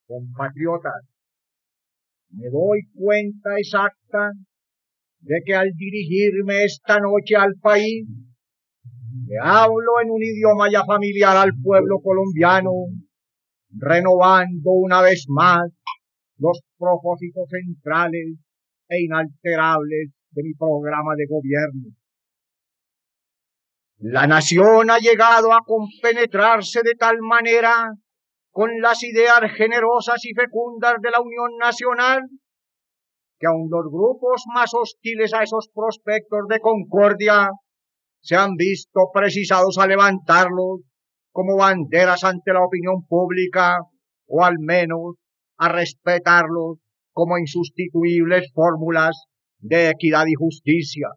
Compatriotas, me doy cuenta exacta de que al dirigirme esta noche al país, le hablo en un idioma ya familiar al pueblo colombiano, renovando una vez más los propósitos centrales e inalterables de mi programa de gobierno. La nación ha llegado a compenetrarse de tal manera con las ideas generosas y fecundas de la Unión Nacional, que aun los grupos más hostiles a esos prospectos de concordia se han visto precisados a levantarlos como banderas ante la opinión pública, o al menos a respetarlos como insustituibles fórmulas de equidad y justicia.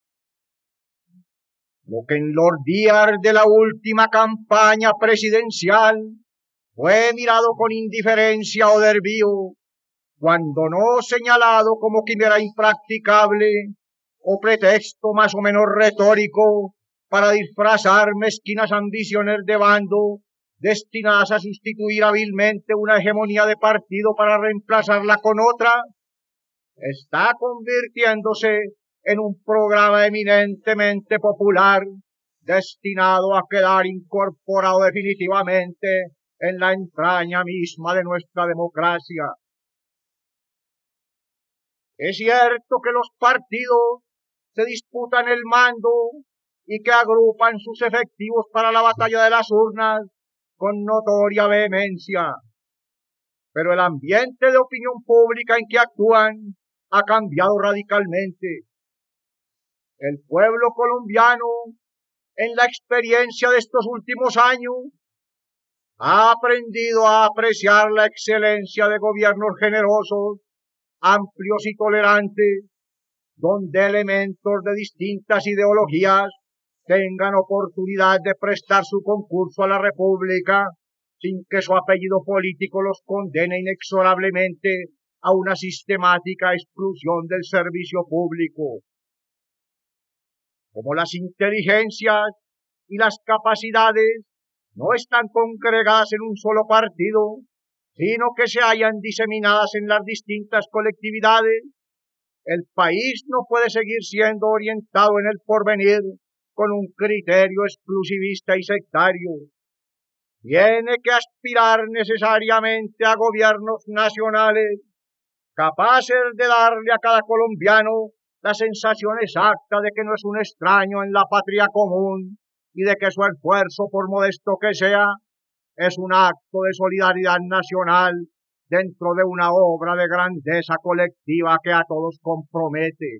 Lo que en los días de la última campaña presidencial fue mirado con indiferencia o desvío, cuando no señalado como quimera impracticable o pretexto más o menos retórico para disfrazar mezquinas ambiciones de bando destinadas a sustituir hábilmente una hegemonía de partido para reemplazarla con otra, está convirtiéndose en un programa eminentemente popular destinado a quedar incorporado definitivamente en la entraña misma de nuestra democracia. Es cierto que los partidos se disputan el mando y que agrupan sus efectivos para la batalla de las urnas con notoria vehemencia, pero el ambiente de opinión pública en que actúan ha cambiado radicalmente. El pueblo colombiano, en la experiencia de estos últimos años, ha aprendido a apreciar la excelencia de gobiernos generosos, amplios y tolerantes, donde elementos de distintas ideologías tengan oportunidad de prestar su concurso a la República sin que su apellido político los condene inexorablemente a una sistemática exclusión del servicio público. Como las inteligencias y las capacidades no están congregadas en un solo partido, sino que se hallan diseminadas en las distintas colectividades, el país no puede seguir siendo orientado en el porvenir con un criterio exclusivista y sectario. Tiene que aspirar necesariamente a gobiernos nacionales capaces de darle a cada colombiano la sensación exacta de que no es un extraño en la patria común y de que su esfuerzo, por modesto que sea, es un acto de solidaridad nacional dentro de una obra de grandeza colectiva que a todos compromete.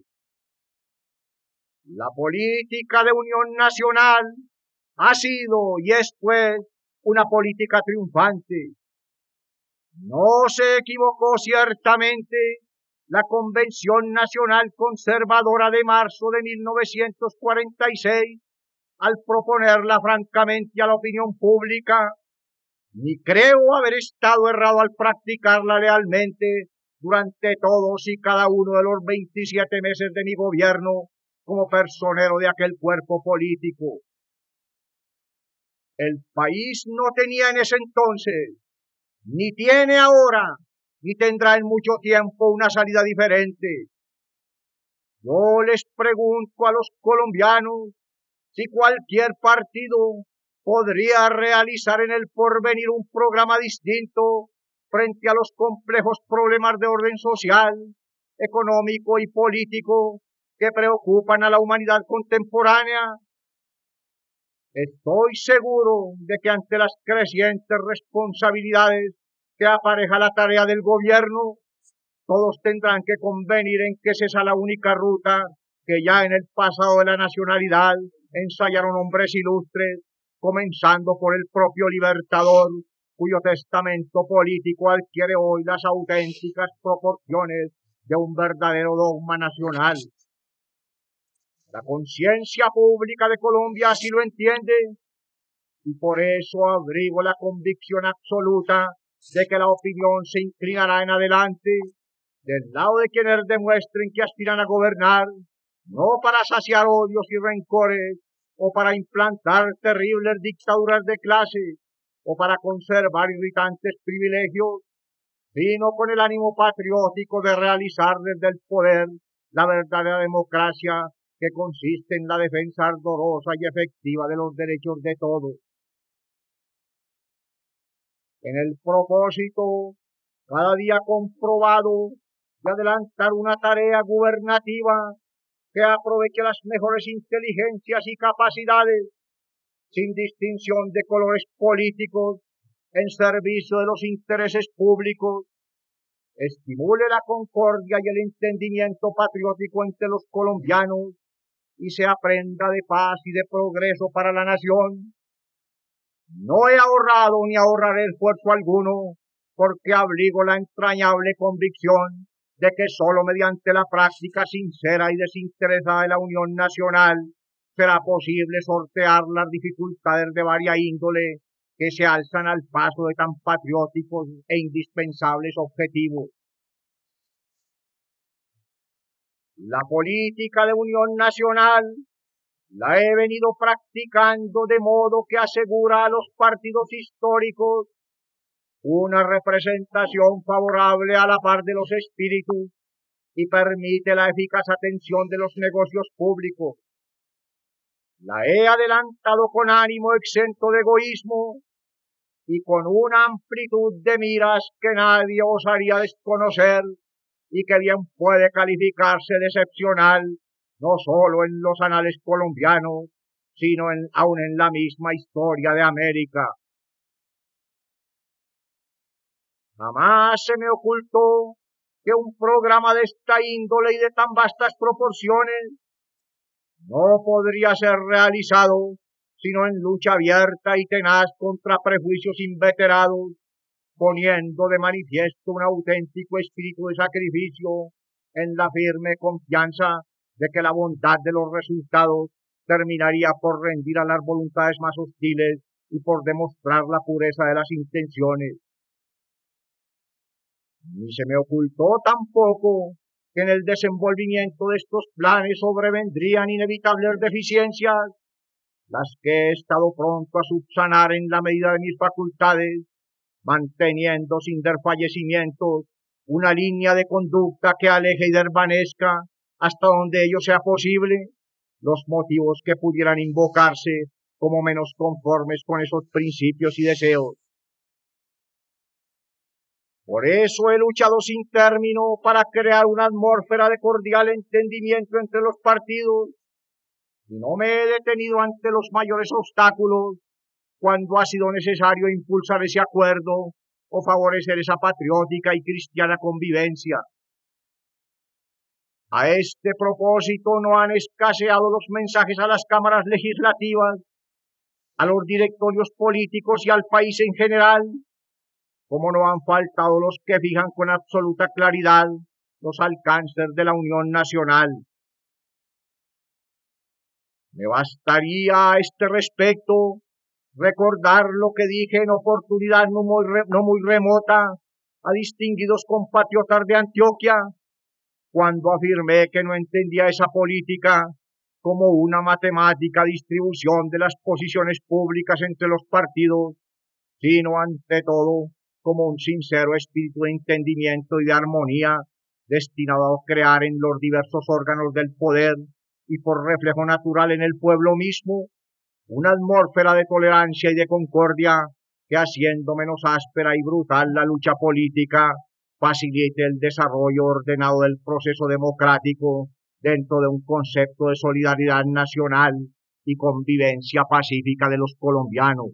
La política de unión nacional ha sido y es, pues, una política triunfante. No se equivocó ciertamente la Convención Nacional Conservadora de marzo de 1946 al proponerla francamente a la opinión pública, ni creo haber estado errado al practicarla lealmente durante todos y cada uno de los 27 meses de mi gobierno como personero de aquel cuerpo político. El país no tenía en ese entonces, ni tiene ahora, ni tendrá en mucho tiempo una salida diferente. Yo les pregunto a los colombianos si cualquier partido podría realizar en el porvenir un programa distinto frente a los complejos problemas de orden social, económico y político que preocupan a la humanidad contemporánea. Estoy seguro de que ante las crecientes responsabilidades que apareja la tarea del gobierno, todos tendrán que convenir en que esa es la única ruta que ya en el pasado de la nacionalidad ensayaron hombres ilustres, comenzando por el propio Libertador, cuyo testamento político adquiere hoy las auténticas proporciones de un verdadero dogma nacional. La conciencia pública de Colombia así lo entiende, y por eso abrigo la convicción absoluta de que la opinión se inclinará en adelante del lado de quienes demuestren que aspiran a gobernar, no para saciar odios y rencores, o para implantar terribles dictaduras de clase, o para conservar irritantes privilegios, sino con el ánimo patriótico de realizar desde el poder la verdadera democracia, que consiste en la defensa ardorosa y efectiva de los derechos de todos. En el propósito, cada día comprobado, de adelantar una tarea gubernativa que aproveche las mejores inteligencias y capacidades, sin distinción de colores políticos, en servicio de los intereses públicos, estimule la concordia y el entendimiento patriótico entre los colombianos y se aprenda de paz y de progreso para la nación. No he ahorrado ni ahorraré esfuerzo alguno, porque abrigo la entrañable convicción de que sólo mediante la práctica sincera y desinteresada de la unión nacional será posible sortear las dificultades de varia índole que se alzan al paso de tan patrióticos e indispensables objetivos. La política de unión nacional la he venido practicando de modo que asegura a los partidos históricos una representación favorable a la par de los espíritus y permite la eficaz atención de los negocios públicos. La he adelantado con ánimo exento de egoísmo y con una amplitud de miras que nadie osaría desconocer y que bien puede calificarse de excepcional, no solo en los anales colombianos, sino aun en la misma historia de América. Jamás se me ocultó que un programa de esta índole y de tan vastas proporciones no podría ser realizado sino en lucha abierta y tenaz contra prejuicios inveterados, poniendo de manifiesto un auténtico espíritu de sacrificio en la firme confianza de que la bondad de los resultados terminaría por rendir a las voluntades más hostiles y por demostrar la pureza de las intenciones. Ni se me ocultó tampoco que en el desenvolvimiento de estos planes sobrevendrían inevitables deficiencias, las que he estado pronto a subsanar en la medida de mis facultades, manteniendo sin desfallecimientos una línea de conducta que aleje y desvanezca, hasta donde ello sea posible, los motivos que pudieran invocarse como menos conformes con esos principios y deseos. Por eso he luchado sin término para crear una atmósfera de cordial entendimiento entre los partidos, y no me he detenido ante los mayores obstáculos cuando ha sido necesario impulsar ese acuerdo o favorecer esa patriótica y cristiana convivencia. A este propósito no han escaseado los mensajes a las cámaras legislativas, a los directorios políticos y al país en general, como no han faltado los que fijan con absoluta claridad los alcances de la unión nacional. Me bastaría a este respecto recordar lo que dije en oportunidad no muy remota a distinguidos compatriotas de Antioquia, cuando afirmé que no entendía esa política como una matemática distribución de las posiciones públicas entre los partidos, sino ante todo como un sincero espíritu de entendimiento y de armonía destinado a crear en los diversos órganos del poder y por reflejo natural en el pueblo mismo una atmósfera de tolerancia y de concordia que, haciendo menos áspera y brutal la lucha política, facilite el desarrollo ordenado del proceso democrático dentro de un concepto de solidaridad nacional y convivencia pacífica de los colombianos.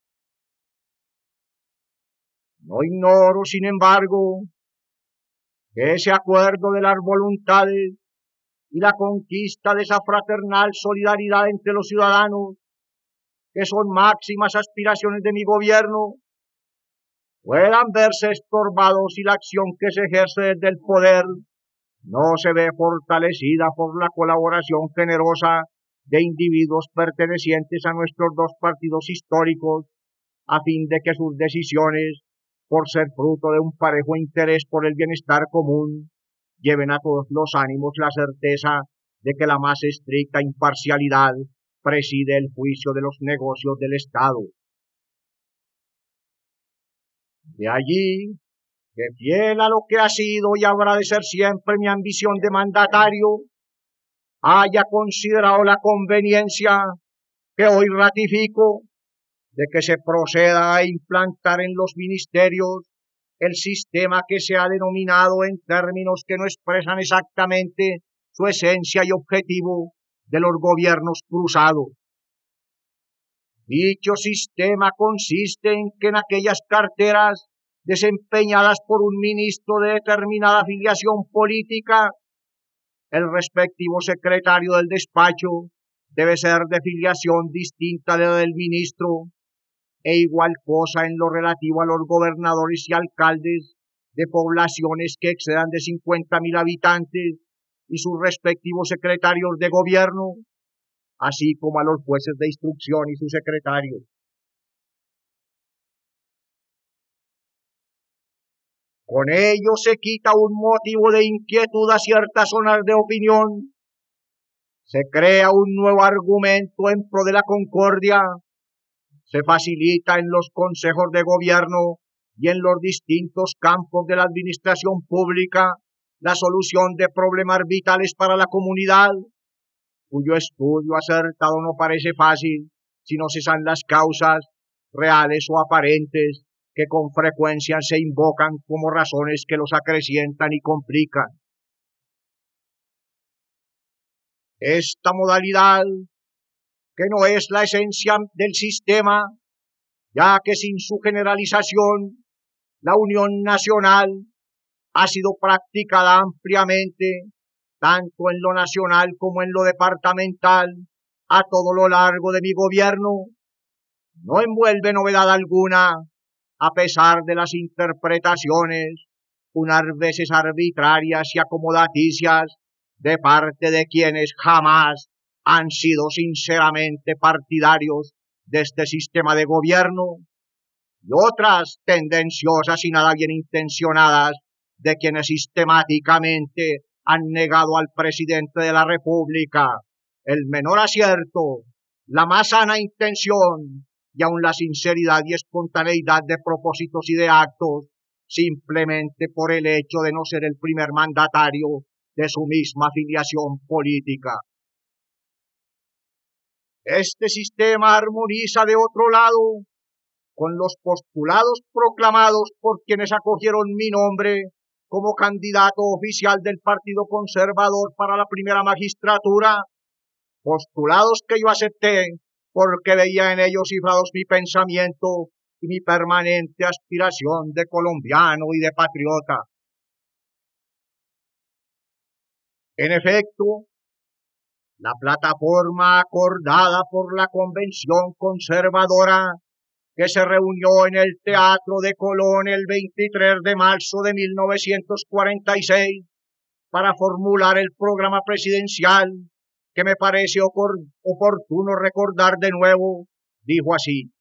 No ignoro, sin embargo, que ese acuerdo de las voluntades y la conquista de esa fraternal solidaridad entre los ciudadanos, que son máximas aspiraciones de mi gobierno, puedan verse estorbados si la acción que se ejerce desde el poder no se ve fortalecida por la colaboración generosa de individuos pertenecientes a nuestros dos partidos históricos, a fin de que sus decisiones, por ser fruto de un parejo interés por el bienestar común, lleven a todos los ánimos la certeza de que la más estricta imparcialidad preside el juicio de los negocios del Estado. De allí que fiel a lo que ha sido y habrá de ser siempre mi ambición de mandatario, haya considerado la conveniencia que hoy ratifico de que se proceda a implantar en los ministerios el sistema que se ha denominado en términos que no expresan exactamente su esencia y objetivo de los gobiernos cruzados. Dicho sistema consiste en que en aquellas carteras desempeñadas por un ministro de determinada afiliación política, el respectivo secretario del despacho debe ser de filiación distinta de la del ministro, e igual cosa en lo relativo a los gobernadores y alcaldes de poblaciones que excedan de 50.000 habitantes y sus respectivos secretarios de gobierno, así como a los jueces de instrucción y sus secretarios. Con ello se quita un motivo de inquietud a ciertas zonas de opinión, se crea un nuevo argumento en pro de la concordia, se facilita en los consejos de gobierno y en los distintos campos de la administración pública la solución de problemas vitales para la comunidad, cuyo estudio acertado no parece fácil si no cesan las causas reales o aparentes que con frecuencia se invocan como razones que los acrecientan y complican. Esta modalidad, que no es la esencia del sistema, ya que sin su generalización, la unión nacional ha sido practicada ampliamente, tanto en lo nacional como en lo departamental, a todo lo largo de mi gobierno, no envuelve novedad alguna, a pesar de las interpretaciones, unas veces arbitrarias y acomodaticias, de parte de quienes jamás han sido sinceramente partidarios de este sistema de gobierno, y otras tendenciosas y nada bien intencionadas de quienes sistemáticamente han negado al presidente de la República el menor acierto, la más sana intención y aun la sinceridad y espontaneidad de propósitos y de actos, simplemente por el hecho de no ser el primer mandatario de su misma afiliación política. Este sistema armoniza de otro lado con los postulados proclamados por quienes acogieron mi nombre como candidato oficial del Partido Conservador para la primera magistratura, postulados que yo acepté porque veía en ellos cifrados mi pensamiento y mi permanente aspiración de colombiano y de patriota. En efecto, la plataforma acordada por la Convención Conservadora, que se reunió en el Teatro de Colón el 23 de marzo de 1946 para formular el programa presidencial, que me parece oportuno recordar de nuevo, dijo así: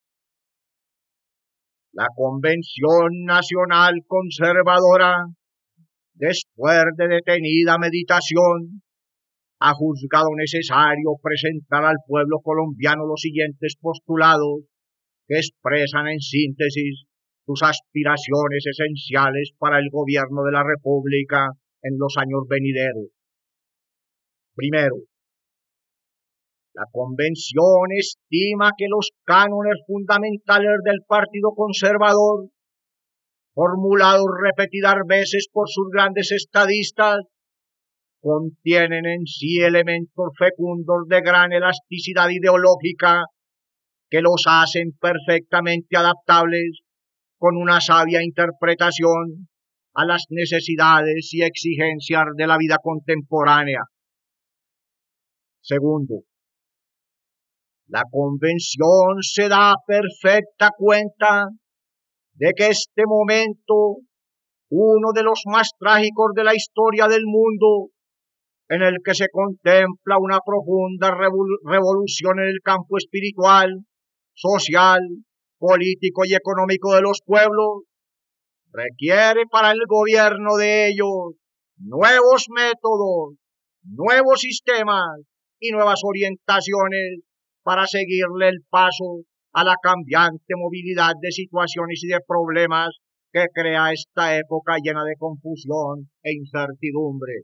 la Convención Nacional Conservadora, después de detenida meditación, ha juzgado necesario presentar al pueblo colombiano los siguientes postulados, que expresan en síntesis sus aspiraciones esenciales para el gobierno de la República en los años venideros. Primero, la Convención estima que los cánones fundamentales del Partido Conservador, formulados repetidas veces por sus grandes estadistas, contienen en sí elementos fecundos de gran elasticidad ideológica que los hacen perfectamente adaptables con una sabia interpretación a las necesidades y exigencias de la vida contemporánea. Segundo, la Convención se da perfecta cuenta de que este momento, uno de los más trágicos de la historia del mundo, en el que se contempla una profunda revolución en el campo espiritual, social, político y económico de los pueblos, requiere para el gobierno de ellos nuevos métodos, nuevos sistemas y nuevas orientaciones para seguirle el paso a la cambiante movilidad de situaciones y de problemas que crea esta época llena de confusión e incertidumbre.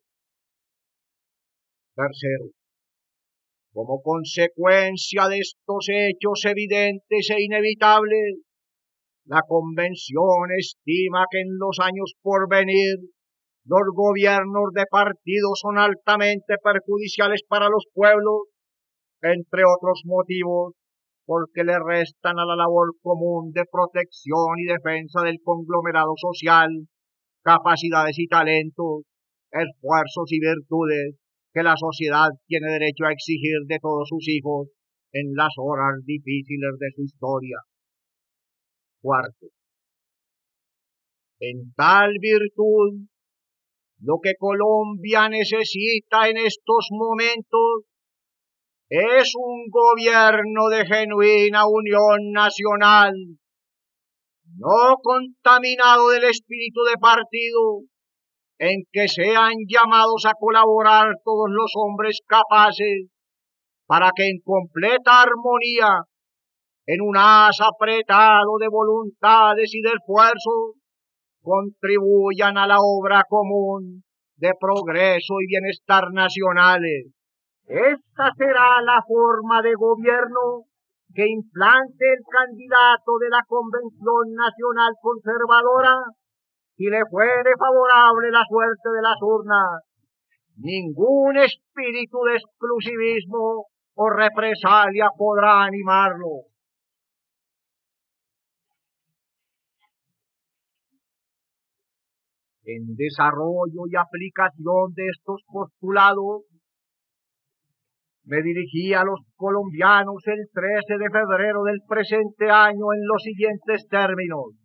Tercero, como consecuencia de estos hechos evidentes e inevitables, la Convención estima que en los años por venir los gobiernos de partido son altamente perjudiciales para los pueblos, entre otros motivos, porque le restan a la labor común de protección y defensa del conglomerado social capacidades y talentos, esfuerzos y virtudes que la sociedad tiene derecho a exigir de todos sus hijos en las horas difíciles de su historia. Cuarto, en tal virtud, lo que Colombia necesita en estos momentos es un gobierno de genuina unión nacional, no contaminado del espíritu de partido, en que sean llamados a colaborar todos los hombres capaces para que en completa armonía, en un haz apretado de voluntades y de esfuerzos, contribuyan a la obra común de progreso y bienestar nacionales. Esta será la forma de gobierno que implante el candidato de la Convención Nacional Conservadora si le fuere favorable la suerte de las urnas. Ningún espíritu de exclusivismo o represalia podrá animarlo. En desarrollo y aplicación de estos postulados, me dirigí a los colombianos el 13 de febrero del presente año en los siguientes términos.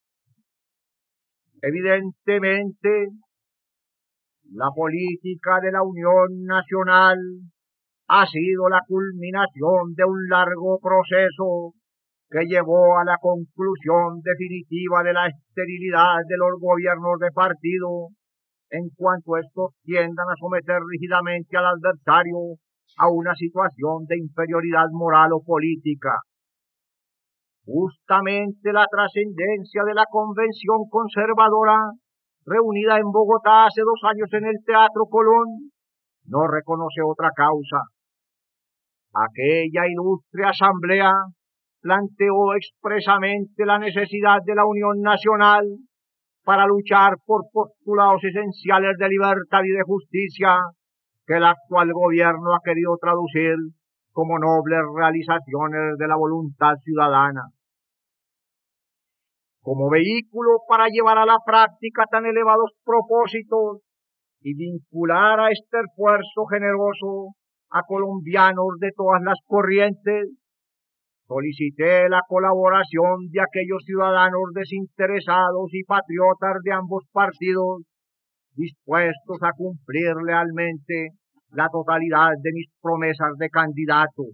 Evidentemente, la política de la Unión Nacional ha sido la culminación de un largo proceso que llevó a la conclusión definitiva de la esterilidad de los gobiernos de partido, en cuanto estos tiendan a someter rígidamente al adversario a una situación de inferioridad moral o política. Justamente la trascendencia de la Convención Conservadora, reunida en Bogotá hace 2 años en el Teatro Colón, no reconoce otra causa. Aquella ilustre asamblea planteó expresamente la necesidad de la unión nacional para luchar por postulados esenciales de libertad y de justicia que el actual gobierno ha querido traducir como nobles realizaciones de la voluntad ciudadana. Como vehículo para llevar a la práctica tan elevados propósitos y vincular a este esfuerzo generoso a colombianos de todas las corrientes, solicité la colaboración de aquellos ciudadanos desinteresados y patriotas de ambos partidos, dispuestos a cumplir lealmente la totalidad de mis promesas de candidato.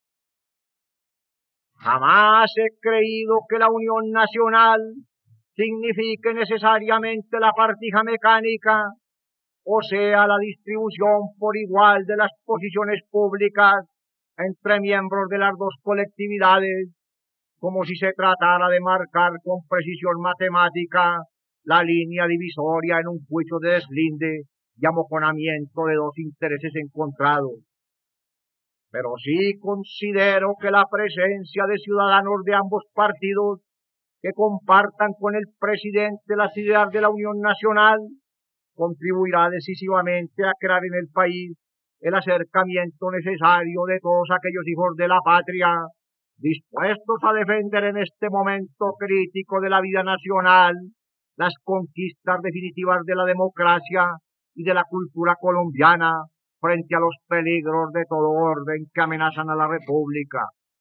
Jamás he creído que la unión nacional signifique necesariamente la partija mecánica, o sea, la distribución por igual de las posiciones públicas entre miembros de las dos colectividades, como si se tratara de marcar con precisión matemática la línea divisoria en un juicio de deslinde y amojonamiento de dos intereses encontrados. Pero sí considero que la presencia de ciudadanos de ambos partidos que compartan con el presidente las ideas de la Unión Nacional contribuirá decisivamente a crear en el país el acercamiento necesario de todos aquellos hijos de la patria dispuestos a defender en este momento crítico de la vida nacional las conquistas definitivas de la democracia y de la cultura colombiana frente a los peligros de todo orden que amenazan a la República.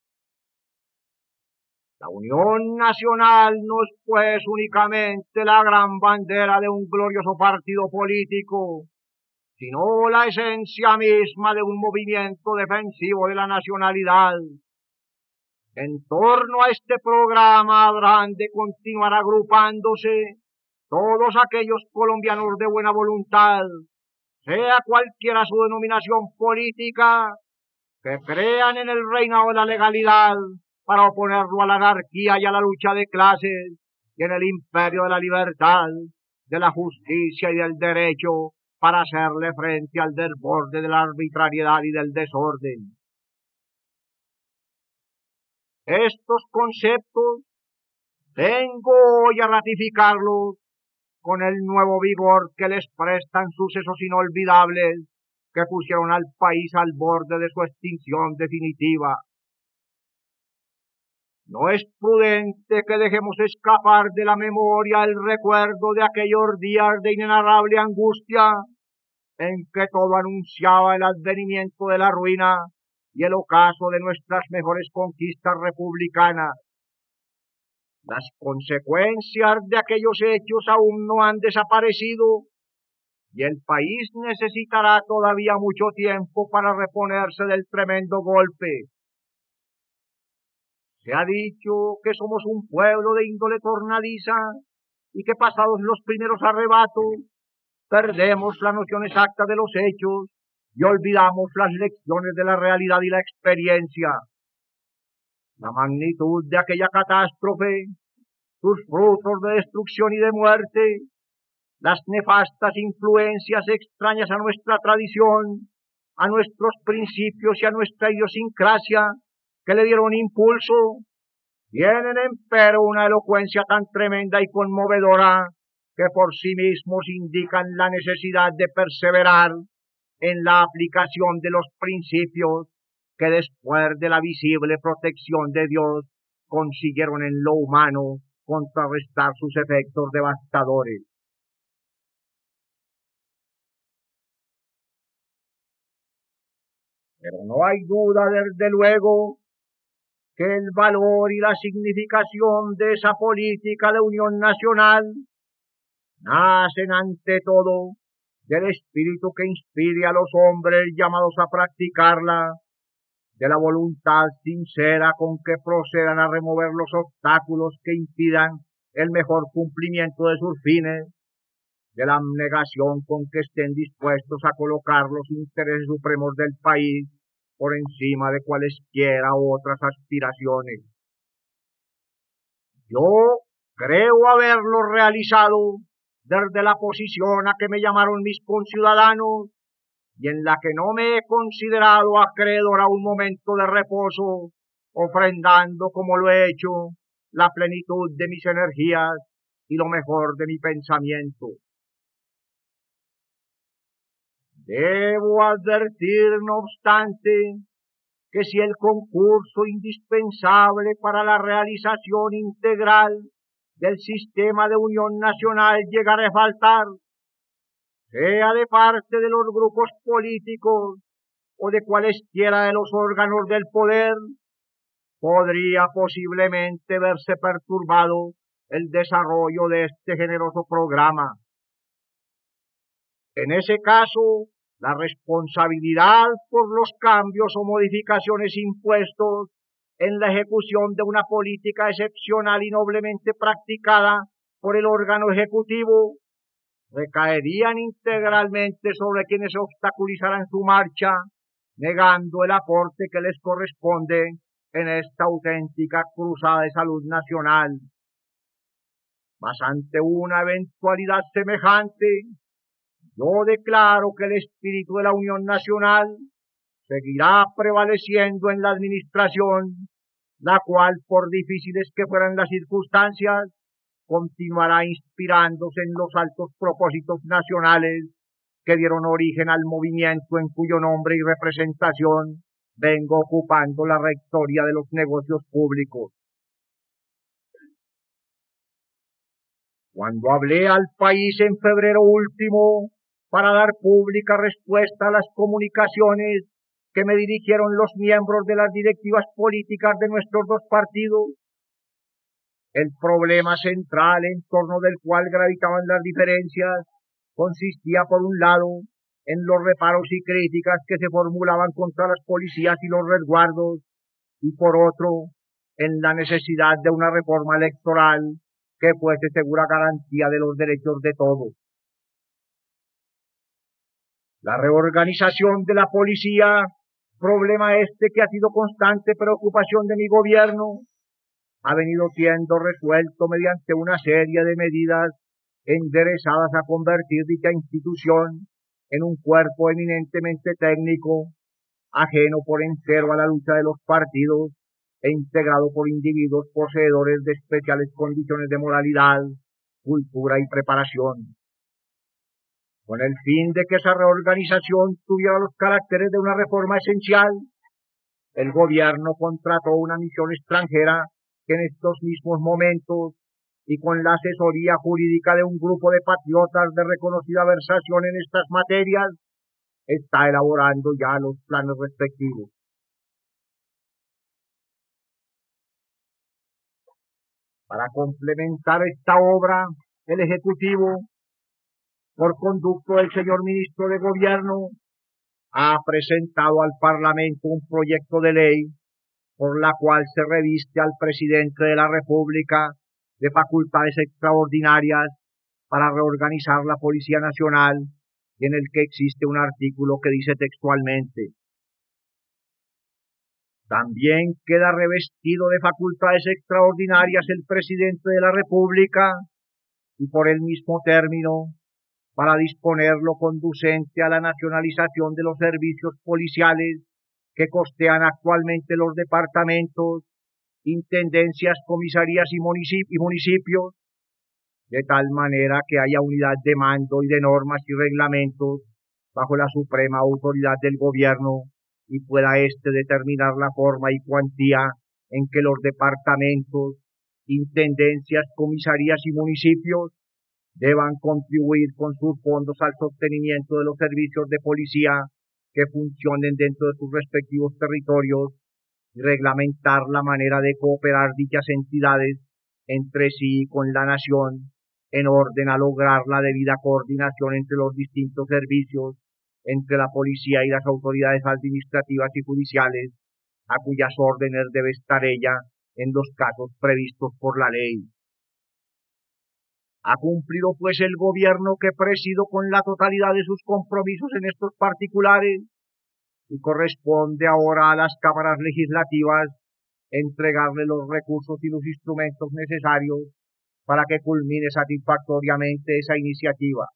La Unión Nacional no es pues únicamente la gran bandera de un glorioso partido político, sino la esencia misma de un movimiento defensivo de la nacionalidad. En torno a este programa habrán de continuar agrupándose todos aquellos colombianos de buena voluntad, sea cualquiera su denominación política, que crean en el reinado de la legalidad para oponerlo a la anarquía y a la lucha de clases, y en el imperio de la libertad, de la justicia y del derecho para hacerle frente al desborde de la arbitrariedad y del desorden. Estos conceptos vengo hoy a ratificarlos con el nuevo vigor que les prestan sucesos inolvidables que pusieron al país al borde de su extinción definitiva. No es prudente que dejemos escapar de la memoria el recuerdo de aquellos días de inenarrable angustia en que todo anunciaba el advenimiento de la ruina y el ocaso de nuestras mejores conquistas republicanas. Las consecuencias de aquellos hechos aún no han desaparecido y el país necesitará todavía mucho tiempo para reponerse del tremendo golpe. Se ha dicho que somos un pueblo de índole tornadiza y que pasados los primeros arrebatos perdemos la noción exacta de los hechos y olvidamos las lecciones de la realidad y la experiencia. La magnitud de aquella catástrofe, sus frutos de destrucción y de muerte, las nefastas influencias extrañas a nuestra tradición, a nuestros principios y a nuestra idiosincrasia que le dieron impulso, tienen empero una elocuencia tan tremenda y conmovedora que por sí mismos indican la necesidad de perseverar en la aplicación de los principios que después de la visible protección de Dios consiguieron en lo humano contrarrestar sus efectos devastadores. Pero no hay duda, desde luego, que el valor y la significación de esa política de unión nacional nacen ante todo del espíritu que inspire a los hombres llamados a practicarla, de la voluntad sincera con que procedan a remover los obstáculos que impidan el mejor cumplimiento de sus fines, de la abnegación con que estén dispuestos a colocar los intereses supremos del país por encima de cualesquiera otras aspiraciones. Yo creo haberlo realizado desde la posición a que me llamaron mis conciudadanos y en la que no me he considerado acreedor a un momento de reposo, ofrendando, como lo he hecho, la plenitud de mis energías y lo mejor de mi pensamiento. Debo advertir, no obstante, que si el concurso indispensable para la realización integral del sistema de unión nacional llegara a faltar, sea de parte de los grupos políticos o de cualesquiera de los órganos del poder, podría posiblemente verse perturbado el desarrollo de este generoso programa. En ese caso, la responsabilidad por los cambios o modificaciones impuestos en la ejecución de una política excepcional y noblemente practicada por el órgano ejecutivo recaerían integralmente sobre quienes obstaculizaran su marcha, negando el aporte que les corresponde en esta auténtica cruzada de salud nacional. Mas ante una eventualidad semejante, yo declaro que el espíritu de la unión nacional seguirá prevaleciendo en la administración, la cual, por difíciles que fueran las circunstancias, continuará inspirándose en los altos propósitos nacionales que dieron origen al movimiento en cuyo nombre y representación vengo ocupando la rectoría de los negocios públicos. Cuando hablé al país en febrero último para dar pública respuesta a las comunicaciones que me dirigieron los miembros de las directivas políticas de nuestros dos partidos, el problema central en torno del cual gravitaban las diferencias consistía, por un lado, en los reparos y críticas que se formulaban contra las policías y los resguardos, y por otro, en la necesidad de una reforma electoral que fuese segura garantía de los derechos de todos. La reorganización de la policía, problema este que ha sido constante preocupación de mi gobierno, ha venido siendo resuelto mediante una serie de medidas enderezadas a convertir dicha institución en un cuerpo eminentemente técnico, ajeno por entero a la lucha de los partidos e integrado por individuos poseedores de especiales condiciones de moralidad, cultura y preparación. Con el fin de que esa reorganización tuviera los caracteres de una reforma esencial, el gobierno contrató una misión extranjera que en estos mismos momentos y con la asesoría jurídica de un grupo de patriotas de reconocida versación en estas materias, está elaborando ya los planes respectivos. Para complementar esta obra, el Ejecutivo, por conducto del señor Ministro de Gobierno, ha presentado al Parlamento un proyecto de ley por la cual se reviste al Presidente de la República de facultades extraordinarias para reorganizar la Policía Nacional, y en el que existe un artículo que dice textualmente: también queda revestido de facultades extraordinarias el Presidente de la República, y por el mismo término, para disponer lo conducente a la nacionalización de los servicios policiales que costean actualmente los departamentos, intendencias, comisarías y municipios, de tal manera que haya unidad de mando y de normas y reglamentos bajo la suprema autoridad del gobierno, y pueda éste determinar la forma y cuantía en que los departamentos, intendencias, comisarías y municipios deban contribuir con sus fondos al sostenimiento de los servicios de policía que funcionen dentro de sus respectivos territorios, y reglamentar la manera de cooperar dichas entidades entre sí y con la nación, en orden a lograr la debida coordinación entre los distintos servicios, entre la policía y las autoridades administrativas y judiciales, a cuyas órdenes debe estar ella en los casos previstos por la ley. Ha cumplido pues el gobierno que presido con la totalidad de sus compromisos en estos particulares, y corresponde ahora a las cámaras legislativas entregarle los recursos y los instrumentos necesarios para que culmine satisfactoriamente esa iniciativa.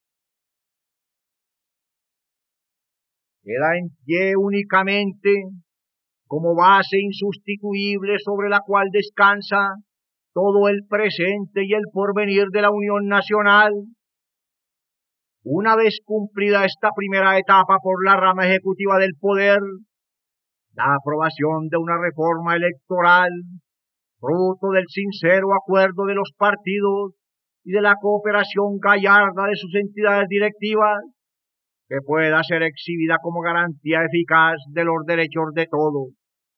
Queda en pie únicamente, como base insustituible sobre la cual descansa todo el presente y el porvenir de la Unión Nacional, una vez cumplida esta primera etapa por la rama ejecutiva del poder, la aprobación de una reforma electoral, fruto del sincero acuerdo de los partidos y de la cooperación gallarda de sus entidades directivas, que pueda ser exhibida como garantía eficaz de los derechos de todos.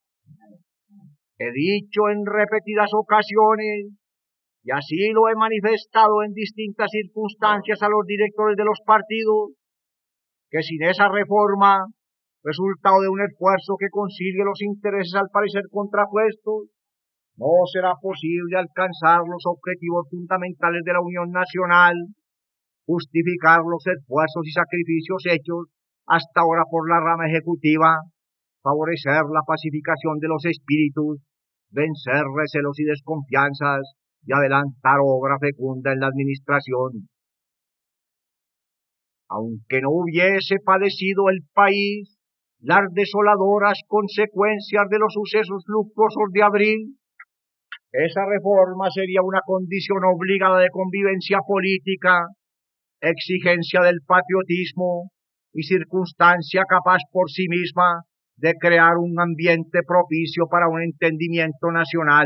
He dicho en repetidas ocasiones, y así lo he manifestado en distintas circunstancias a los directores de los partidos, que sin esa reforma, resultado de un esfuerzo que concilie los intereses al parecer contrapuestos, no será posible alcanzar los objetivos fundamentales de la Unión Nacional, justificar los esfuerzos y sacrificios hechos hasta ahora por la rama ejecutiva, favorecer la pacificación de los espíritus, vencer recelos y desconfianzas, y adelantar obra fecunda en la administración. Aunque no hubiese padecido el país las desoladoras consecuencias de los sucesos luctuosos de abril, esa reforma sería una condición obligada de convivencia política, exigencia del patriotismo y circunstancia capaz por sí misma de crear un ambiente propicio para un entendimiento nacional.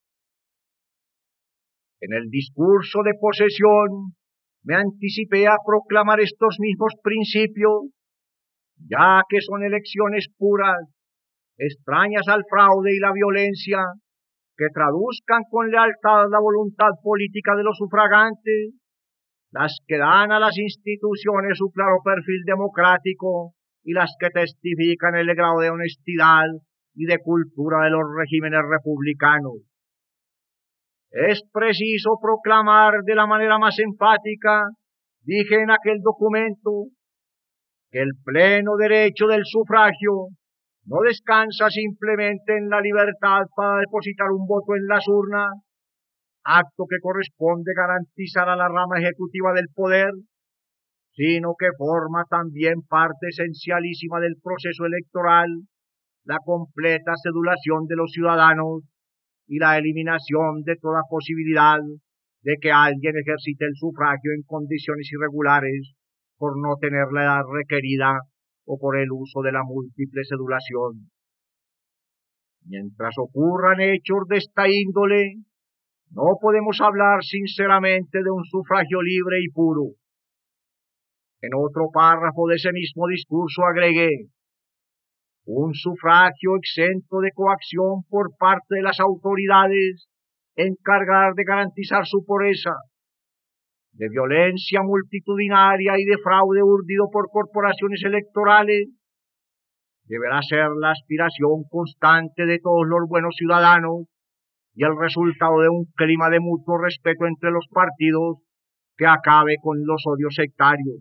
En el discurso de posesión me anticipé a proclamar estos mismos principios, ya que son elecciones puras, extrañas al fraude y la violencia, que traduzcan con lealtad la voluntad política de los sufragantes, las que dan a las instituciones su claro perfil democrático y las que testifican el grado de honestidad y de cultura de los regímenes republicanos. Es preciso proclamar de la manera más enfática, dije en aquel documento, que el pleno derecho del sufragio no descansa simplemente en la libertad para depositar un voto en las urnas, acto que corresponde garantizar a la rama ejecutiva del poder, sino que forma también parte esencialísima del proceso electoral, la completa sedulación de los ciudadanos y la eliminación de toda posibilidad de que alguien ejercite el sufragio en condiciones irregulares por no tener la edad requerida o por el uso de la múltiple sedulación. Mientras ocurran hechos de esta índole, no podemos hablar sinceramente de un sufragio libre y puro. En otro párrafo de ese mismo discurso agregué: un sufragio exento de coacción por parte de las autoridades encargadas de garantizar su pureza, de violencia multitudinaria y de fraude urdido por corporaciones electorales, deberá ser la aspiración constante de todos los buenos ciudadanos y el resultado de un clima de mutuo respeto entre los partidos que acabe con los odios sectarios.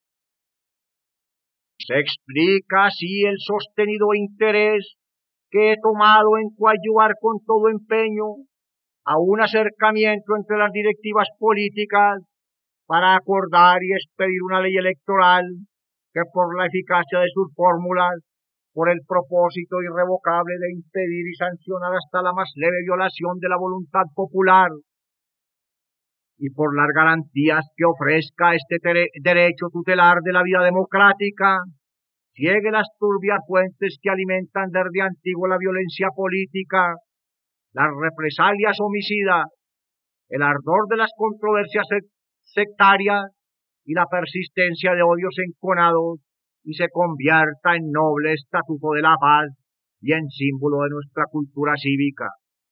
Se explica así el sostenido interés que he tomado en coadyuvar con todo empeño a un acercamiento entre las directivas políticas para acordar y expedir una ley electoral que, por la eficacia de sus fórmulas, por el propósito irrevocable de impedir y sancionar hasta la más leve violación de la voluntad popular, y por las garantías que ofrezca este derecho tutelar de la vida democrática, ciegue las turbias fuentes que alimentan desde antiguo la violencia política, las represalias homicidas, el ardor de las controversias sectarias y la persistencia de odios enconados, y se convierta en noble estatuto de la paz y en símbolo de nuestra cultura cívica.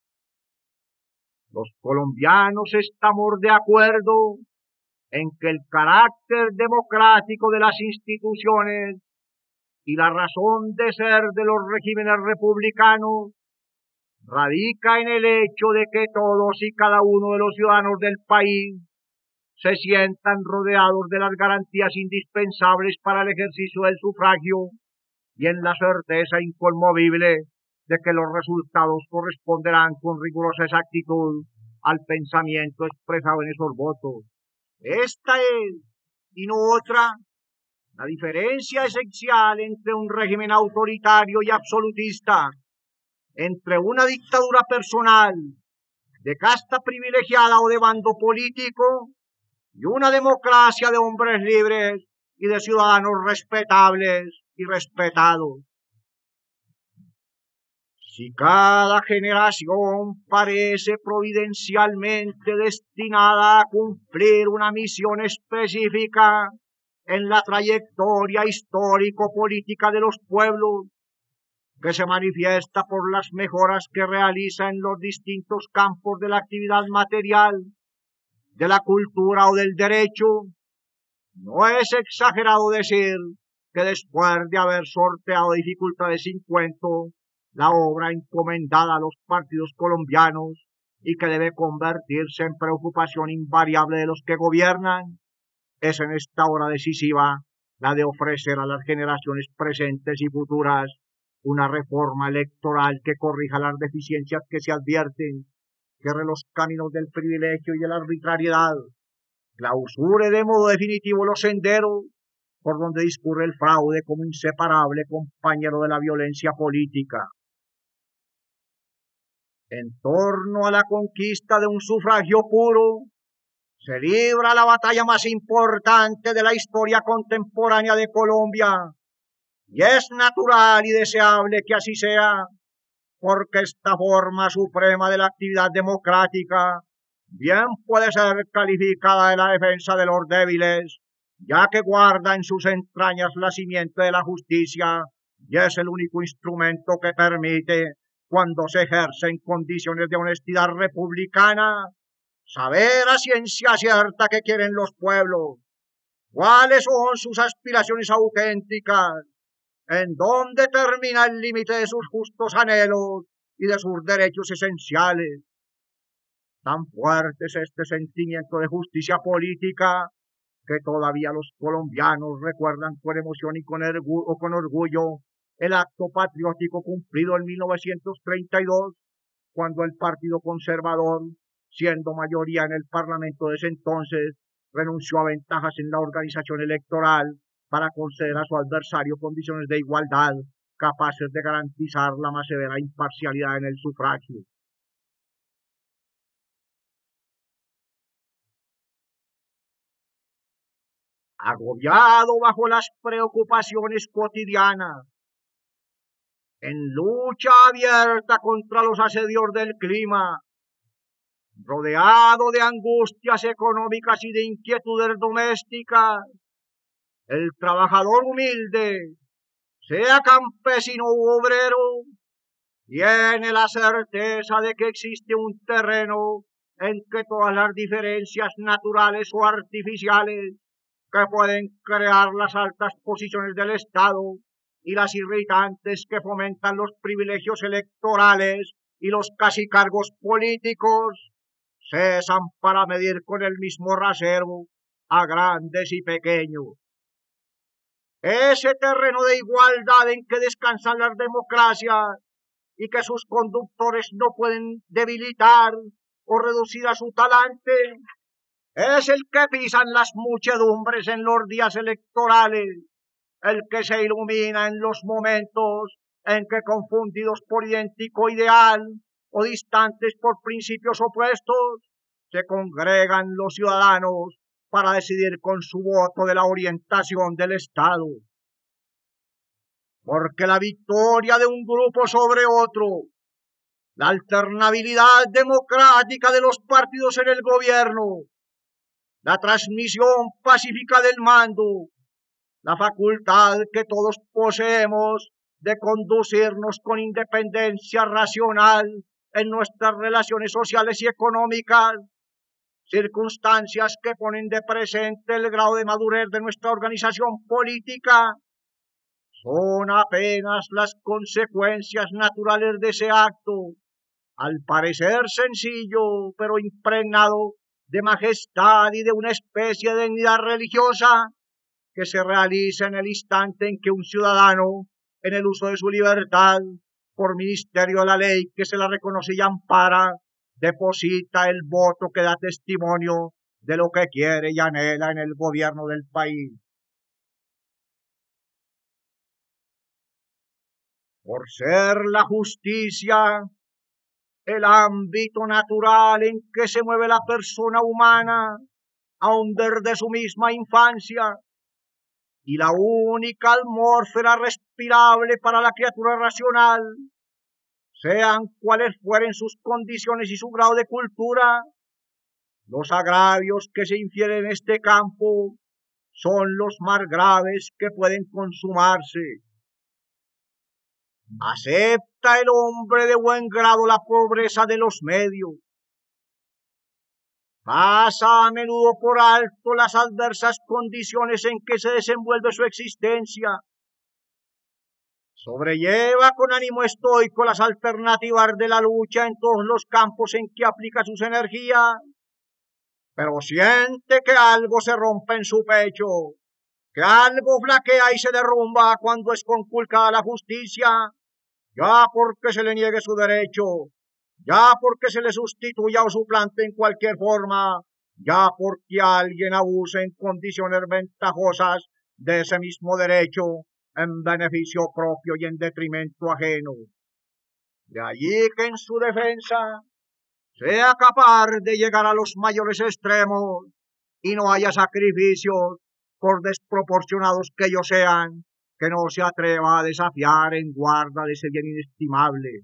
Los colombianos estamos de acuerdo en que el carácter democrático de las instituciones y la razón de ser de los regímenes republicanos radica en el hecho de que todos y cada uno de los ciudadanos del país se sientan rodeados de las garantías indispensables para el ejercicio del sufragio y en la certeza inconmovible de que los resultados corresponderán con rigurosa exactitud al pensamiento expresado en esos votos. Esta es, y no otra, la diferencia esencial entre un régimen autoritario y absolutista, entre una dictadura personal, de casta privilegiada o de bando político, y una democracia de hombres libres y de ciudadanos respetables y respetados. Si cada generación parece providencialmente destinada a cumplir una misión específica en la trayectoria histórico-política de los pueblos, que se manifiesta por las mejoras que realiza en los distintos campos de la actividad material, de la cultura o del derecho, no es exagerado decir que después de haber sorteado dificultades sin cuento, la obra encomendada a los partidos colombianos y que debe convertirse en preocupación invariable de los que gobiernan, es en esta hora decisiva la de ofrecer a las generaciones presentes y futuras una reforma electoral que corrija las deficiencias que se advierten, cierre los caminos del privilegio y de la arbitrariedad, clausure de modo definitivo los senderos por donde discurre el fraude como inseparable compañero de la violencia política. En torno a la conquista de un sufragio puro, se libra la batalla más importante de la historia contemporánea de Colombia, y es natural y deseable que así sea, porque esta forma suprema de la actividad democrática bien puede ser calificada de la defensa de los débiles, ya que guarda en sus entrañas la simiente de la justicia y es el único instrumento que permite, cuando se ejerce en condiciones de honestidad republicana, saber a ciencia cierta qué quieren los pueblos, cuáles son sus aspiraciones auténticas, en dónde termina el límite de sus justos anhelos y de sus derechos esenciales. Tan fuerte es este sentimiento de justicia política que todavía los colombianos recuerdan con emoción y con orgullo el acto patriótico cumplido en 1932, cuando el Partido Conservador, siendo mayoría en el Parlamento de ese entonces, renunció a ventajas en la organización electoral para conceder a su adversario condiciones de igualdad capaces de garantizar la más severa imparcialidad en el sufragio. Agobiado bajo las preocupaciones cotidianas, en lucha abierta contra los asedios del clima, rodeado de angustias económicas y de inquietudes domésticas, el trabajador humilde, sea campesino u obrero, tiene la certeza de que existe un terreno en que todas las diferencias naturales o artificiales que pueden crear las altas posiciones del Estado y las irritantes que fomentan los privilegios electorales y los casi cargos políticos, cesan para medir con el mismo rasero a grandes y pequeños. Ese terreno de igualdad en que descansan las democracias y que sus conductores no pueden debilitar o reducir a su talante, es el que pisan las muchedumbres en los días electorales, el que se ilumina en los momentos en que, confundidos por idéntico ideal o distantes por principios opuestos, se congregan los ciudadanos para decidir con su voto de la orientación del Estado. Porque la victoria de un grupo sobre otro, la alternabilidad democrática de los partidos en el gobierno, la transmisión pacífica del mando, la facultad que todos poseemos de conducirnos con independencia racional en nuestras relaciones sociales y económicas, circunstancias que ponen de presente el grado de madurez de nuestra organización política, son apenas las consecuencias naturales de ese acto, al parecer sencillo, pero impregnado de majestad y de una especie de dignidad religiosa, que se realiza en el instante en que un ciudadano, en el uso de su libertad, por ministerio de la ley que se la reconoce y ampara, deposita el voto que da testimonio de lo que quiere y anhela en el gobierno del país. Por ser la justicia el ámbito natural en que se mueve la persona humana, aun desde su misma infancia, y la única atmósfera respirable para la criatura racional, sean cuales fueren sus condiciones y su grado de cultura, los agravios que se infieren en este campo son los más graves que pueden consumarse. Acepta el hombre de buen grado la pobreza de los medios. Pasa a menudo por alto las adversas condiciones en que se desenvuelve su existencia. Sobrelleva con ánimo estoico las alternativas de la lucha en todos los campos en que aplica sus energías, pero siente que algo se rompe en su pecho, que algo flaquea y se derrumba cuando es conculcada la justicia, ya porque se le niegue su derecho, ya porque se le sustituya o suplante en cualquier forma, ya porque alguien abuse en condiciones ventajosas de ese mismo derecho en beneficio propio y en detrimento ajeno. De allí que en su defensa sea capaz de llegar a los mayores extremos y no haya sacrificios, por desproporcionados que ellos sean, que no se atreva a desafiar en guarda de ese bien inestimable.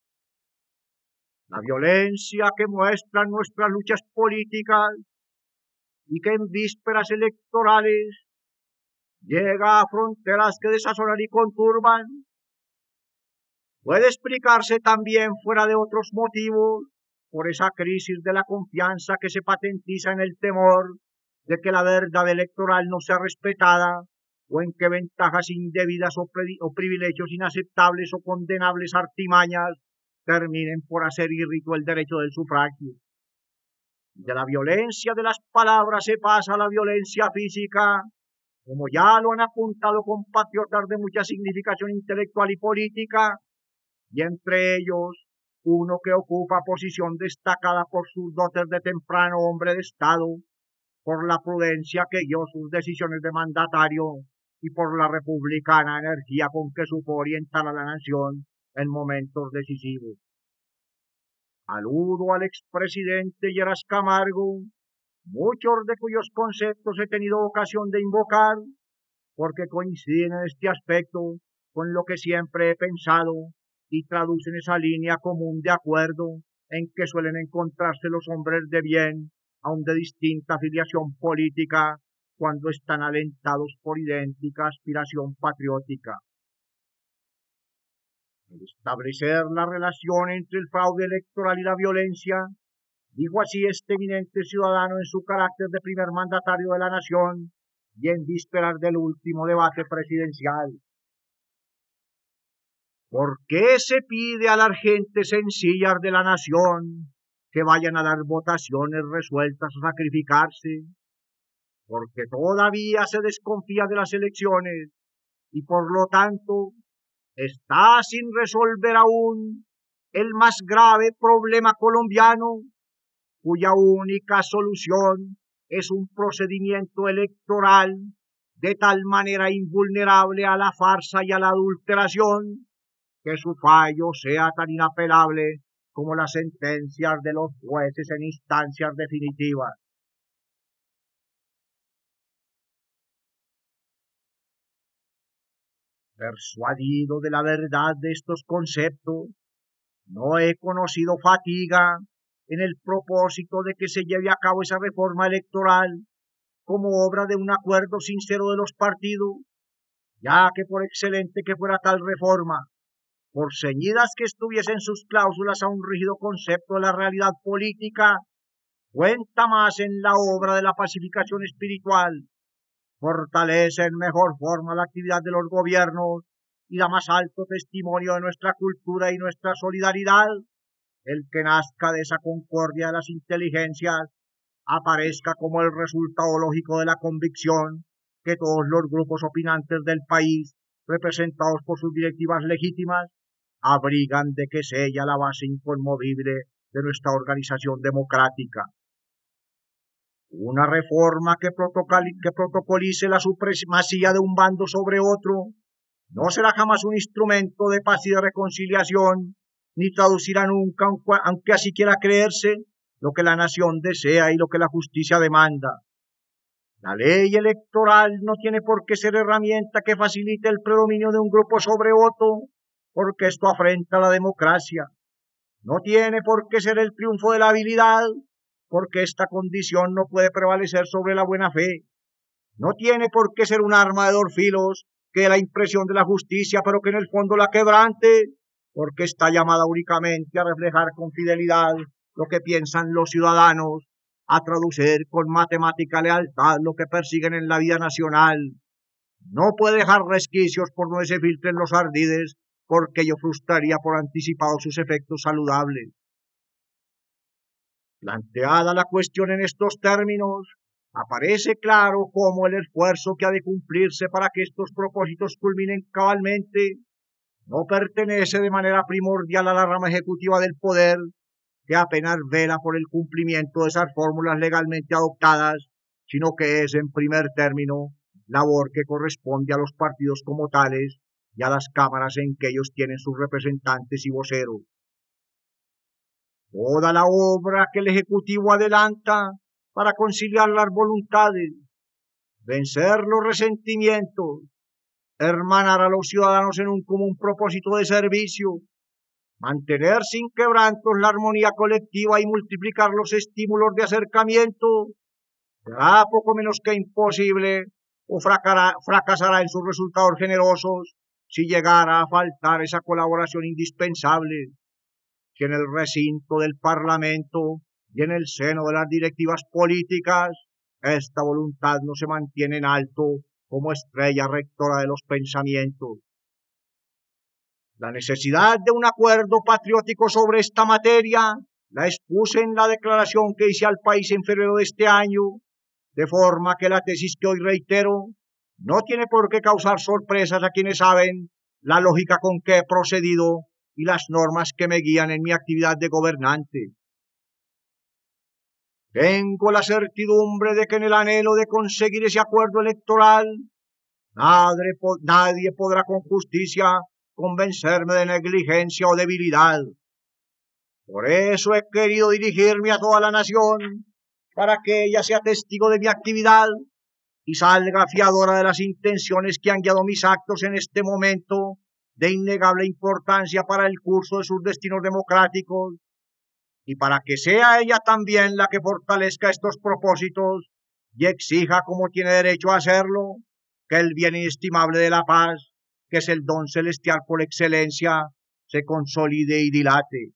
La violencia que muestran nuestras luchas políticas y que en vísperas electorales llega a fronteras que desazonan y conturban, puede explicarse también fuera de otros motivos por esa crisis de la confianza que se patentiza en el temor de que la verdad electoral no sea respetada, o en que ventajas indebidas o privilegios inaceptables o condenables artimañas terminen por hacer irrito el derecho del sufragio. De la violencia de las palabras se pasa a la violencia física, como ya lo han apuntado compatriotas de mucha significación intelectual y política, y entre ellos uno que ocupa posición destacada por sus dotes de temprano hombre de Estado, por la prudencia que guió sus decisiones de mandatario y por la republicana energía con que supo orientar a la nación en momentos decisivos. Aludo al expresidente Lleras Camargo, muchos de cuyos conceptos he tenido ocasión de invocar, porque coinciden en este aspecto con lo que siempre he pensado y traducen esa línea común de acuerdo en que suelen encontrarse los hombres de bien, aun de distinta afiliación política, cuando están alentados por idéntica aspiración patriótica. El establecer la relación entre el fraude electoral y la violencia, dijo así este eminente ciudadano en su carácter de primer mandatario de la nación y en vísperas del último debate presidencial. ¿Por qué se pide a las gentes sencillas de la nación que vayan a dar votaciones resueltas a sacrificarse? Porque todavía se desconfía de las elecciones y por lo tanto está sin resolver aún el más grave problema colombiano, cuya única solución es un procedimiento electoral de tal manera invulnerable a la farsa y a la adulteración, que su fallo sea tan inapelable como las sentencias de los jueces en instancias definitivas. Persuadido de la verdad de estos conceptos, no he conocido fatiga en el propósito de que se lleve a cabo esa reforma electoral como obra de un acuerdo sincero de los partidos, ya que por excelente que fuera tal reforma, por ceñidas que estuviesen sus cláusulas a un rígido concepto de la realidad política, cuenta más en la obra de la pacificación espiritual, fortalece en mejor forma la actividad de los gobiernos y da más alto testimonio de nuestra cultura y nuestra solidaridad, el que nazca de esa concordia de las inteligencias, aparezca como el resultado lógico de la convicción que todos los grupos opinantes del país, representados por sus directivas legítimas, abrigan de que sea ella la base inconmovible de nuestra organización democrática. Una reforma que protocolice la supremacía de un bando sobre otro no será jamás un instrumento de paz y de reconciliación, ni traducirá nunca, aunque así quiera creerse, lo que la nación desea y lo que la justicia demanda. La ley electoral no tiene por qué ser herramienta que facilite el predominio de un grupo sobre otro, porque esto afrenta a la democracia. No tiene por qué ser el triunfo de la habilidad, porque esta condición no puede prevalecer sobre la buena fe. No tiene por qué ser un arma de dos filos que dé la impresión de la justicia, pero que en el fondo la quebrante, porque está llamada únicamente a reflejar con fidelidad lo que piensan los ciudadanos, a traducir con matemática lealtad lo que persiguen en la vida nacional. No puede dejar resquicios por donde se filtren los ardides, porque ello frustraría por anticipado sus efectos saludables. Planteada la cuestión en estos términos, aparece claro cómo el esfuerzo que ha de cumplirse para que estos propósitos culminen cabalmente no pertenece de manera primordial a la rama ejecutiva del poder, que apenas vela por el cumplimiento de esas fórmulas legalmente adoptadas, sino que es, en primer término, labor que corresponde a los partidos como tales y a las cámaras en que ellos tienen sus representantes y voceros. Toda la obra que el Ejecutivo adelanta para conciliar las voluntades, vencer los resentimientos, hermanar a los ciudadanos en un común propósito de servicio, mantener sin quebrantos la armonía colectiva y multiplicar los estímulos de acercamiento, será poco menos que imposible o fracasará en sus resultados generosos si llegara a faltar esa colaboración indispensable. Si en el recinto del Parlamento y en el seno de las directivas políticas esta voluntad no se mantiene en alto como estrella rectora de los pensamientos. La necesidad de un acuerdo patriótico sobre esta materia la expuse en la declaración que hice al país en febrero de este año, de forma que la tesis que hoy reitero No tiene por qué causar sorpresas a quienes saben la lógica con que he procedido y las normas que me guían en mi actividad de gobernante. Tengo la certidumbre de que en el anhelo de conseguir ese acuerdo electoral, nadie podrá con justicia convencerme de negligencia o debilidad. Por eso he querido dirigirme a toda la nación, para que ella sea testigo de mi actividad y salga fiadora de las intenciones que han guiado mis actos en este momento de innegable importancia para el curso de sus destinos democráticos, y para que sea ella también la que fortalezca estos propósitos y exija, como tiene derecho a hacerlo, que el bien inestimable de la paz, que es el don celestial por excelencia, se consolide y dilate.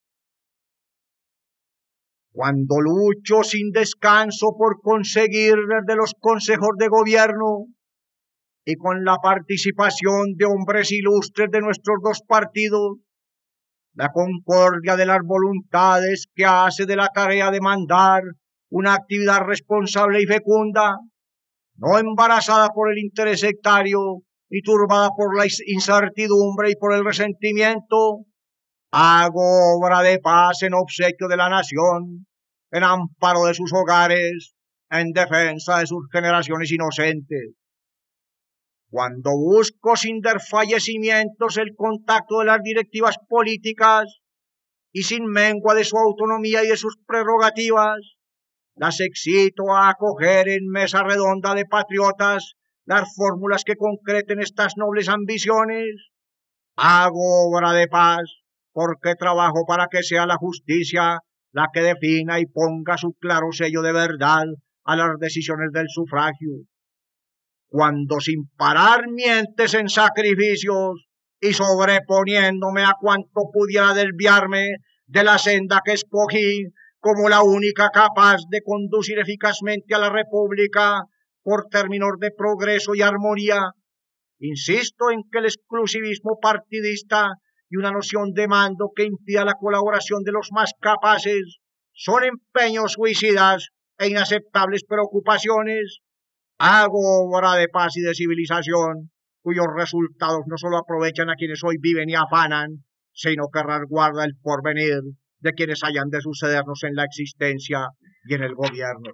Cuando lucho sin descanso por conseguir desde los consejos de gobierno y con la participación de hombres ilustres de nuestros dos partidos, la concordia de las voluntades que hace de la tarea de mandar una actividad responsable y fecunda, no embarazada por el interés sectario y turbada por la incertidumbre y por el resentimiento, hago obra de paz en obsequio de la nación, en amparo de sus hogares, en defensa de sus generaciones inocentes. Cuando busco sin desfallecimientos el contacto de las directivas políticas y sin mengua de su autonomía y de sus prerrogativas, las excito a acoger en mesa redonda de patriotas las fórmulas que concreten estas nobles ambiciones. Hago obra de paz porque trabajo para que sea la justicia la que defina y ponga su claro sello de verdad a las decisiones del sufragio. Cuando sin parar mientes en sacrificios y sobreponiéndome a cuanto pudiera desviarme de la senda que escogí como la única capaz de conducir eficazmente a la República por términos de progreso y armonía, insisto en que el exclusivismo partidista y una noción de mando que impida la colaboración de los más capaces son empeños suicidas e inaceptables preocupaciones. Hago obra de paz y de civilización, cuyos resultados no solo aprovechan a quienes hoy viven y afanan, sino que resguarda el porvenir de quienes hayan de sucedernos en la existencia y en el gobierno.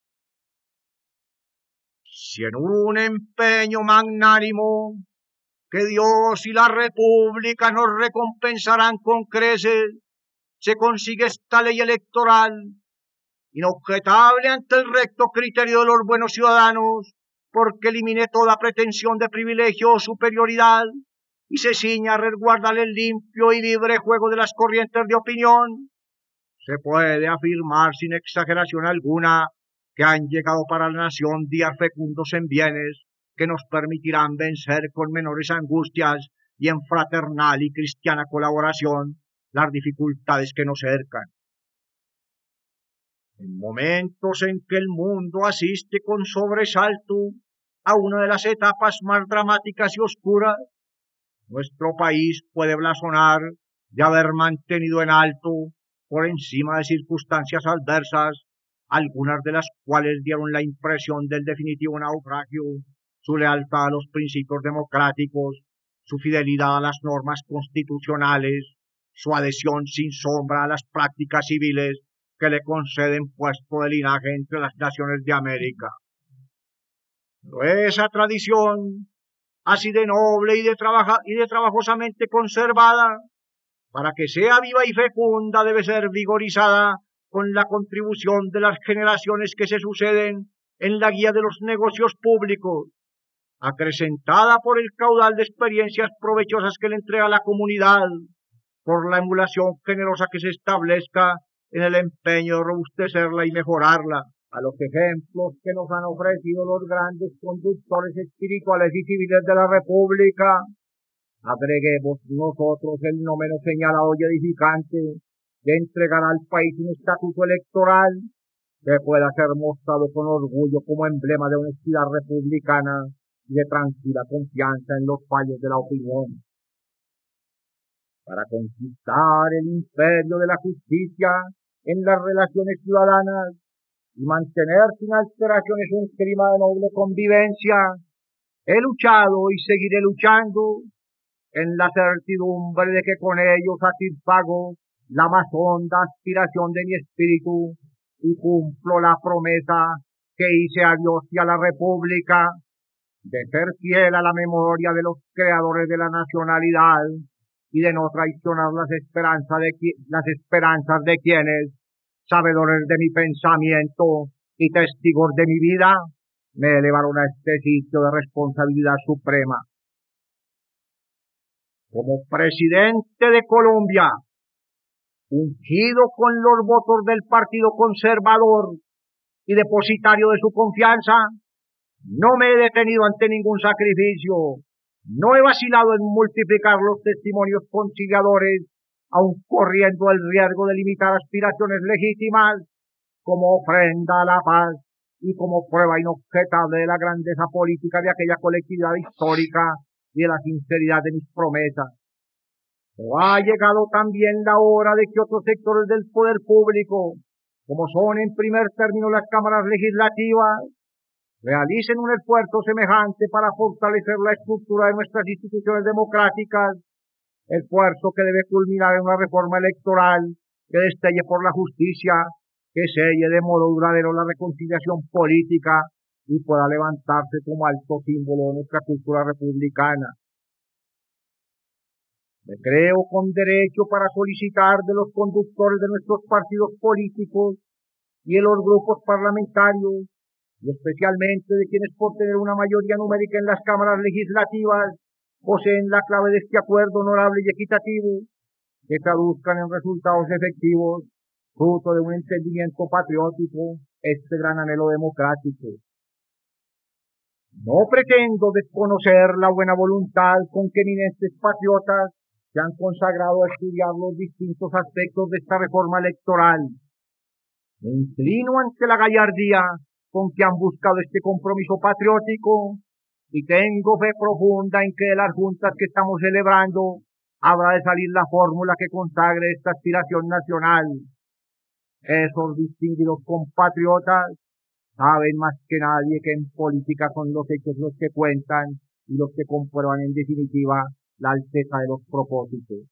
Si en un empeño magnánimo que Dios y la República nos recompensarán con creces, se consigue esta ley electoral, inobjetable ante el recto criterio de los buenos ciudadanos, porque elimine toda pretensión de privilegio o superioridad y se ciña a resguardar el limpio y libre juego de las corrientes de opinión, se puede afirmar sin exageración alguna que han llegado para la nación días fecundos en bienes que nos permitirán vencer con menores angustias y en fraternal y cristiana colaboración las dificultades que nos cercan. En momentos en que el mundo asiste con sobresalto a una de las etapas más dramáticas y oscuras, nuestro país puede blasonar de haber mantenido en alto, por encima de circunstancias adversas, algunas de las cuales dieron la impresión del definitivo naufragio, su lealtad a los principios democráticos, su fidelidad a las normas constitucionales, su adhesión sin sombra a las prácticas civiles que le conceden puesto de linaje entre las naciones de América. Pero esa tradición, así de noble y de trabajosamente conservada, para que sea viva y fecunda, debe ser vigorizada con la contribución de las generaciones que se suceden en la guía de los negocios públicos, acrecentada por el caudal de experiencias provechosas que le entrega la comunidad, por la emulación generosa que se establezca en el empeño de robustecerla y mejorarla. A los ejemplos que nos han ofrecido los grandes conductores espirituales y civiles de la República, agreguemos nosotros el no menos señalado y edificante de entregar al país un estatuto electoral que pueda ser mostrado con orgullo como emblema de honestidad republicana y de tranquila confianza en los fallos de la opinión. Para conquistar el imperio de la justicia en las relaciones ciudadanas y mantener sin alteraciones un clima de noble convivencia, He luchado y seguiré luchando en la certidumbre de que con ello satisfago la más honda aspiración de mi espíritu y cumplo la promesa que hice a Dios y a la República de ser fiel a la memoria de los creadores de la nacionalidad y de no traicionar las esperanzas de quienes, sabedores de mi pensamiento y testigos de mi vida, me elevaron a este sitio de responsabilidad suprema. Como presidente de Colombia, ungido con los votos del Partido Conservador y depositario de su confianza, no me he detenido ante ningún sacrificio, no he vacilado en multiplicar los testimonios conciliadores, aun corriendo el riesgo de limitar aspiraciones legítimas, como ofrenda a la paz y como prueba inobjetable de la grandeza política de aquella colectividad histórica y de la sinceridad de mis promesas. Pero ha llegado también la hora de que otros sectores del poder público, como son en primer término las cámaras legislativas, realicen un esfuerzo semejante para fortalecer la estructura de nuestras instituciones democráticas, esfuerzo que debe culminar en una reforma electoral que destelle por la justicia, que selle de modo duradero la reconciliación política y pueda levantarse como alto símbolo de nuestra cultura republicana. Me creo con derecho para solicitar de los conductores de nuestros partidos políticos y de los grupos parlamentarios, y especialmente de quienes por tener una mayoría numérica en las cámaras legislativas poseen la clave de este acuerdo honorable y equitativo, que traduzcan en resultados efectivos, fruto de un entendimiento patriótico, este gran anhelo democrático. No pretendo desconocer la buena voluntad con que eminentes patriotas se han consagrado a estudiar los distintos aspectos de esta reforma electoral. Me inclino ante la gallardía con que han buscado este compromiso patriótico y tengo fe profunda en que de las juntas que estamos celebrando habrá de salir la fórmula que consagre esta aspiración nacional. Esos distinguidos compatriotas saben más que nadie que en política son los hechos los que cuentan y los que comprueban en definitiva la alteza de los propósitos.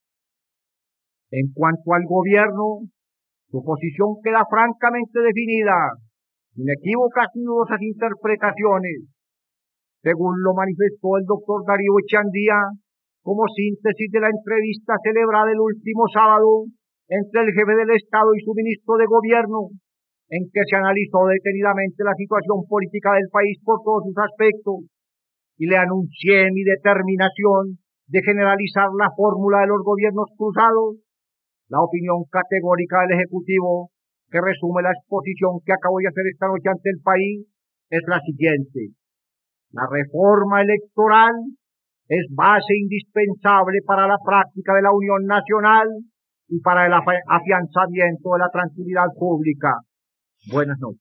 En cuanto al gobierno, su posición queda francamente definida, sin equívocas ni dudosas interpretaciones, según lo manifestó el doctor Darío Echandía como síntesis de la entrevista celebrada el último sábado entre el jefe del Estado y su ministro de Gobierno, en que se analizó detenidamente la situación política del país por todos sus aspectos, y le anuncié mi determinación de generalizar la fórmula de los gobiernos cruzados. La opinión categórica del Ejecutivo, que resume la exposición que acabo de hacer esta noche ante el país, es la siguiente. La reforma electoral es base indispensable para la práctica de la unión nacional y para el afianzamiento de la tranquilidad pública. Buenas noches.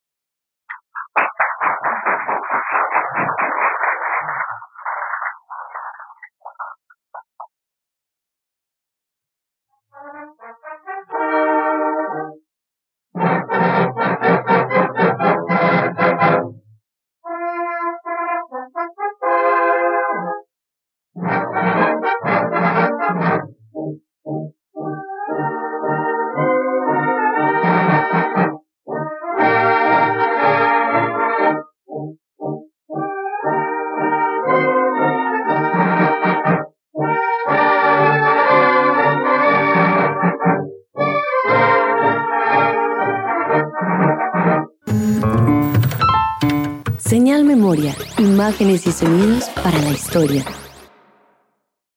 Señal Memoria, imágenes y sonidos para la historia.